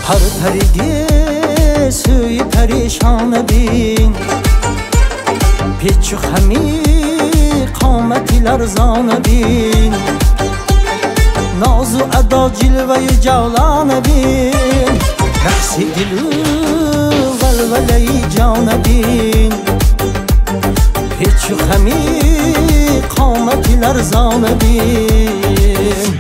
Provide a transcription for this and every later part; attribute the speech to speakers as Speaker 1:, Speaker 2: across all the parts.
Speaker 1: هر پریده سوی پریشان بین پیچ و خمی قامتی لرزان بین ناز و ادا جلوه جولان بین رقص دلو ولوله جان بین پیچ و خمی قامتی لرزان بین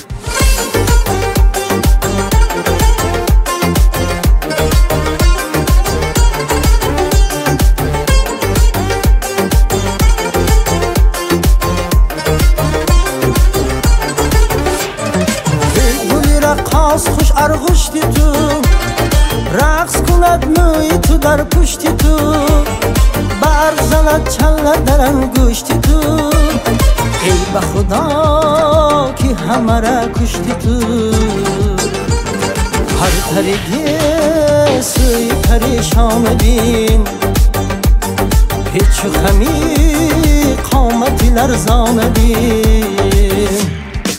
Speaker 1: خوش ارغشتی تو رقص کند موی تو در پشتی تو برق زند چله در انگشتی تو ای به خدا که همه را کشتی تو هر طریقی سوی پریشان بین پیچ و خمی قامتی لرزان بین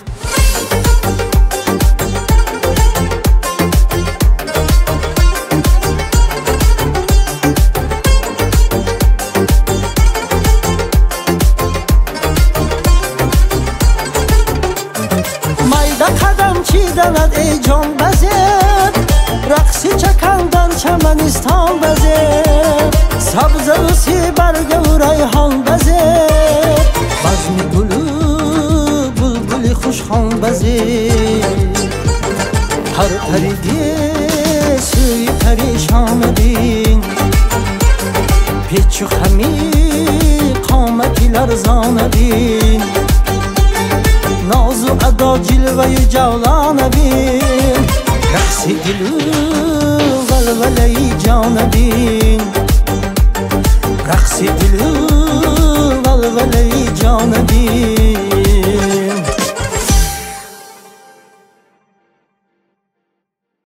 Speaker 1: قدم چیدند ای جان بزد رقصی چکندن چمنستان بزد سبز و سی برگ و ریحان بزد بزم گلو بلبلی خوشخوان بزد هر پریده سوی پریشان بین پیچ و خمی قامتی لرزان بین ناز و ادا جلوه جولان بین رقص دلو ولوله جان بین رقص دلو ولوله جان بین